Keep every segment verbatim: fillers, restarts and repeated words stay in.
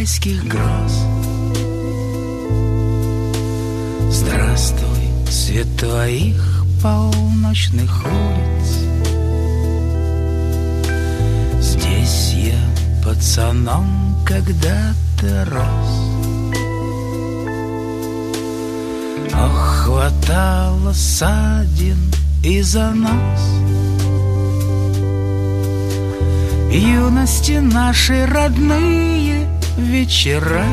майских гроз. Здравствуй, свет твоих полночных улиц. Здесь я пацаном когда-то рос. Ох, хватало ссадин и занос. Юности наши родные вечера,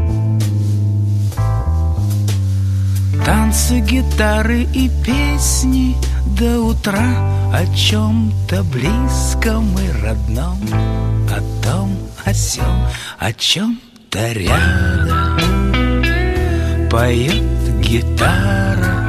танцы, гитары и песни до утра. О чем-то близком и родном, о том, о сём, о чем-то рядом. Поет гитара,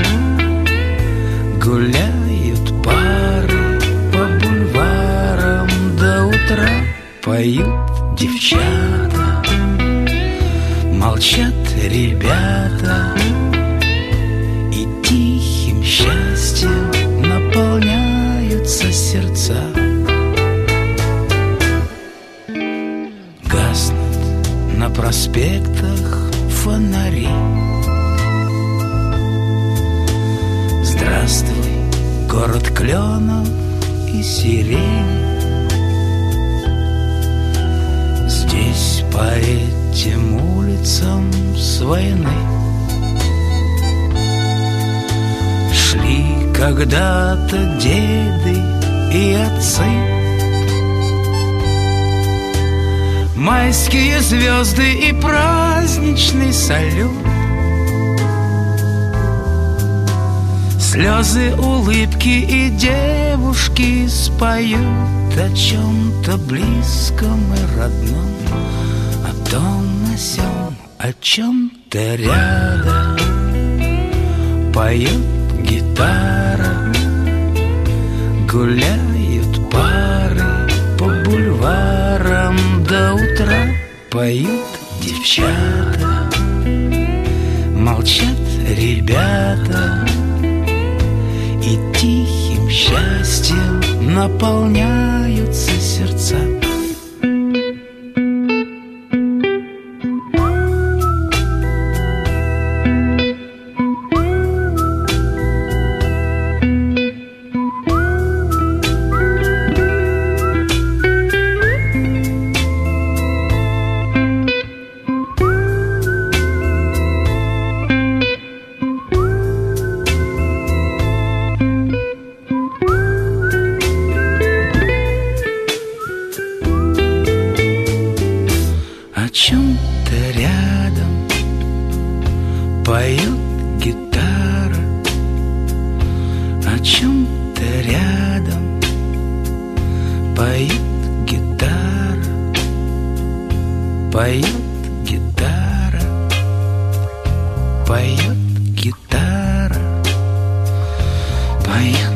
гуляют пары по бульварам до утра. Поют девчата, молчат ребята, и тихим счастьем наполняются сердца. Гаснут на проспектах фонари. Здравствуй, город кленов и сирени. Здесь по этим улицам с войны шли когда-то деды и отцы. Майские звезды и праздничный салют, слезы, улыбки и девушки споют о чем-то близком и родном, о том, о сём, о чем-то рядом. Поет гитара, гуляют пары по бульварам до утра. Поют девчата, молчат ребята, и тихим счастьем наполняются сердца. О чем-то рядом поет гитара, о чем-то рядом поет гитара, поет гитара, поет гитара, поет.